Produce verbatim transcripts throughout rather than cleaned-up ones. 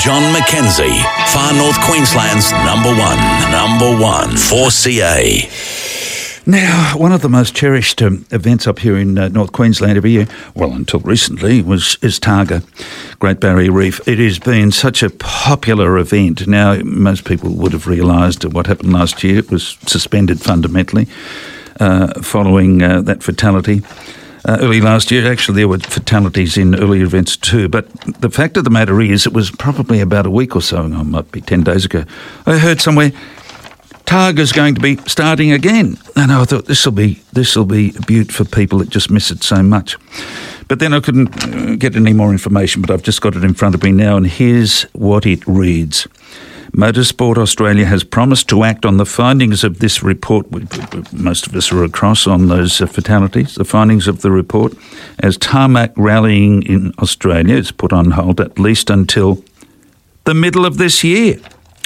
John Mackenzie, Far North Queensland's number one, number one for C A. Now, one of the most cherished um, events up here in uh, North Queensland every year, well, until recently, was is Targa, Great Barrier Reef. It has been such a popular event. Now, most people would have realised what happened last year. It was suspended fundamentally uh, following uh, that fatality. Uh, early last year, actually, there were fatalities in earlier events too. But the fact of the matter is, it was probably about a week or so, it might be ten days ago, I heard somewhere, Targa's going to be starting again. And I thought, this will be this will be a beaut for people that just miss it so much. But then I couldn't get any more information, but I've just got it in front of me now, and here's what it reads. Motorsport Australia has promised to act on the findings of this report. Most of us are across on those uh, fatalities, the findings of the report, as tarmac rallying in Australia is put on hold at least until the middle of this year.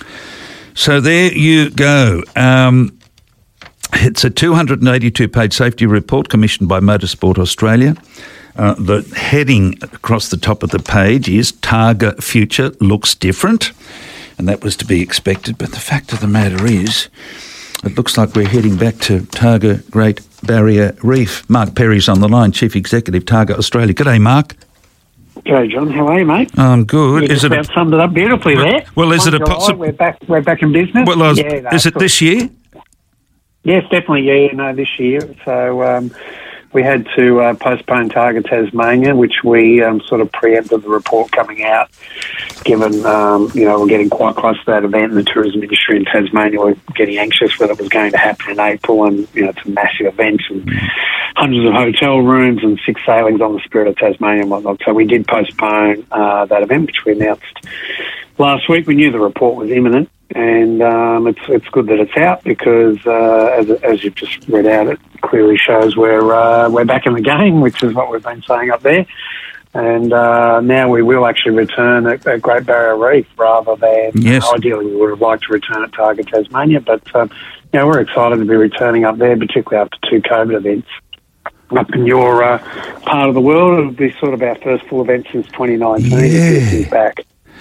So there you go. Um, it's a two hundred eighty-two page safety report commissioned by Motorsport Australia. Uh, the heading across the top of the page is Targa Future Looks Different. And that was to be expected. But the fact of the matter is, it looks like we're heading back to Targa Great Barrier Reef. Mark Perry's on the line, Chief Executive, Targa Australia. G'day, Mark. G'day, John. How are you, mate? I'm good. You is just it about summed it up beautifully well, there. Well, is One it a possible... We're back, we're back in business. Well, was, yeah, no, is it cool. this year? Yes, definitely, yeah, no, this year. So um, we had to uh, postpone Targa Tasmania, which we um, sort of preempted the report coming out, given, um, you know, we're getting quite close to that event, and the tourism industry in Tasmania were getting anxious whether it was going to happen in April, and, you know, it's a massive event, and hundreds of hotel rooms and six sailings on the Spirit of Tasmania and whatnot. So we did postpone uh, that event, which we announced last week. We knew the report was imminent, and um, it's it's good that it's out because, uh, as as you've just read out, it clearly shows we're uh, we're back in the game, which is what we've been saying up there. And uh, now we will actually return at, at Great Barrier Reef rather than, yes. uh, ideally we would have liked to return at Targa Tasmania. But, um, you know, we're excited to be returning up there, particularly after two COVID events. Up in your uh, part of the world, it'll be sort of our first full event since twenty nineteen. Yeah. Back.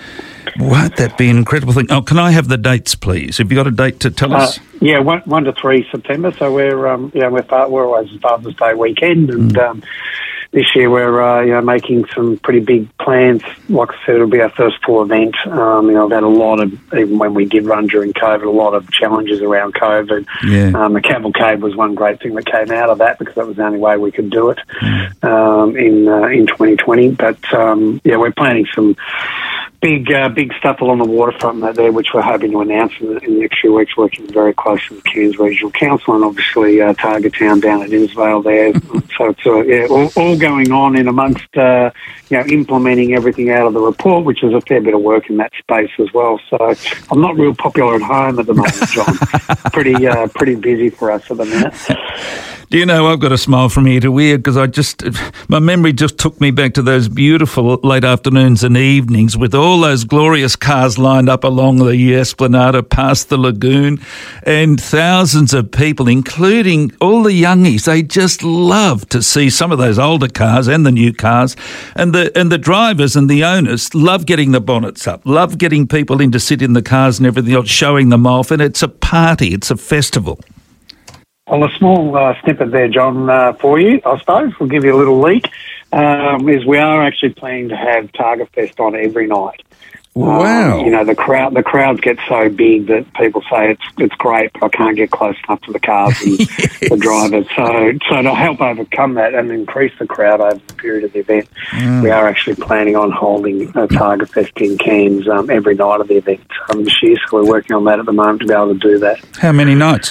Won't that be an incredible thing? Oh, can I have the dates, please? Have you got a date to tell us? Uh, yeah, one, one to three September. So we're, um, you know, we're, far, we're always Father's Day weekend, and mm. um, this year we're, uh, you know, making some pretty big plans. Like I said, it'll be our first full event. Um, you know, I've had a lot of, even when we did run during COVID, a lot of challenges around COVID. Yeah. Um, the cavalcade was one great thing that came out of that because that was the only way we could do it mm. um, in uh, in twenty twenty. But um, yeah, we're planning some big uh, big stuff along the waterfront there, which we're hoping to announce in the, in the next few weeks, working very closely with Cairns Regional Council and obviously uh, Targa Town down at Innisfail there. So it's uh, yeah, all, all going on in amongst uh, you know, implementing everything out of the report, which is a fair bit of work in that space as well. So I'm not real popular at home at the moment, John. pretty uh, pretty busy for us at the minute. Do you know, I've got a smile from ear to ear because I just, my memory just took me back to those beautiful late afternoons and evenings with all those glorious cars lined up along the Esplanade past the lagoon, and thousands of people, including all the youngies. They just love to see some of those older cars and the new cars, and the and the drivers and the owners love getting the bonnets up, love getting people in to sit in the cars and everything else, showing them off, and it's a party, it's a festival. Well, a small uh, snippet there, John, uh, for you, I suppose. We'll give you a little leak, um, is we are actually planning to have Targa Fest on every night. Wow. Um, you know, the crowd the crowds get so big that people say it's it's great, but I can't get close enough to the cars and yes. the drivers. So so to help overcome that and increase the crowd over the period of the event, mm. we are actually planning on holding a Targa Fest in Cairns um, every night of the event um, this year. So we're working on that at the moment to be able to do that. How many nights?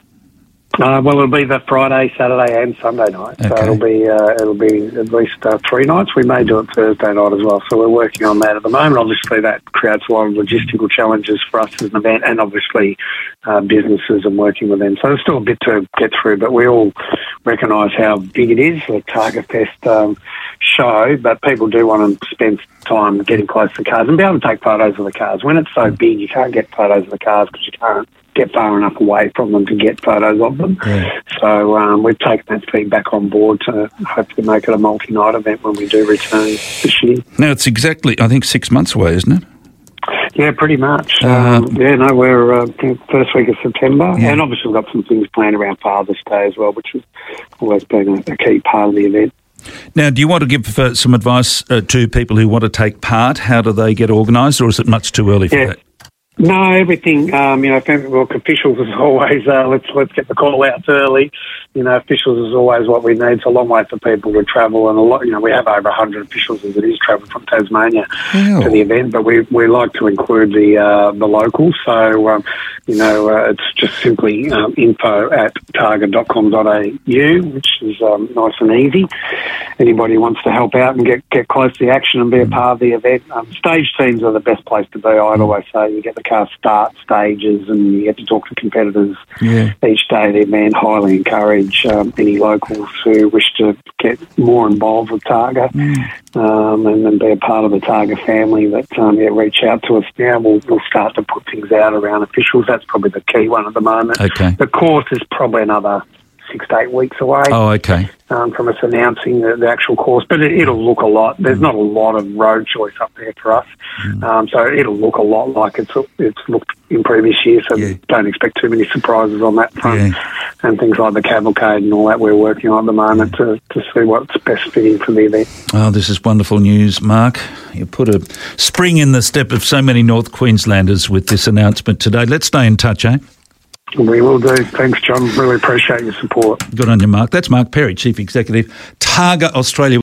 Uh, well, it'll be the Friday, Saturday, and Sunday night. So okay. it'll be uh, it'll be at least uh, three nights. We may do it Thursday night as well. So we're working on that at the moment. Obviously, that creates a lot of logistical challenges for us as an event, and obviously uh, businesses and working with them. So there's still a bit to get through, but we all recognise how big it is, the Targa Fest um, show. But people do want to spend time getting close to cars and be able to take photos of the cars. When it's so big, you can't get photos of the cars because you can't get far enough away from them to get photos of them. Yeah. So um, we've taken that feedback on board to hopefully make it a multi-night event when we do return this year. Now, it's exactly, I think, six months away, isn't it? Yeah, pretty much. Uh, um, yeah, no, we're uh, first week of September, Yeah. and obviously we've got some things planned around Father's Day as well, which has always been a, a key part of the event. Now, do you want to give uh, some advice uh, to people who want to take part? How do they get organised, or is it much too early for Yeah. that? No, everything. Um, you know, Family Walk officials is always uh, let's let's get the call outs early. You know, officials is always what we need. It's a long way for people to travel, and a lot. You know, we have over a hundred officials as it is travel from Tasmania Wow. to the event, but we we like to include the uh, the locals. So um, you know, uh, it's just simply um, info at targa dot com dot a u, which is um, nice and easy. Anybody who wants to help out and get get close to the action and be a part of the event, um, stage teams are the best place to be. I'd always say you get the car start stages and you get to talk to competitors Yeah. each day of the event. Highly encourage um, any locals who wish to get more involved with Targa um, and, and be a part of the Targa family that um, yeah, reach out to us now. We'll, we'll start to put things out around officials. That's probably the key one at the moment. Okay. The course is probably another six to eight weeks away. Oh, okay. Um, from us announcing the, the actual course, but it, it'll look a lot. There's not a lot of road choice up there for us, um, so it'll look a lot like it's it's looked in previous years. So Yeah. don't expect too many surprises on that front, Yeah. and things like the cavalcade and all that we're working on at the moment to, to see what's best fitting for the event. Oh, this is wonderful news, Mark. You put a spring in the step of so many North Queenslanders with this announcement today. Let's stay in touch, eh? We will do. Thanks, John. Really appreciate your support. Good on you, Mark. That's Mark Perry, Chief Executive, Targa Australia.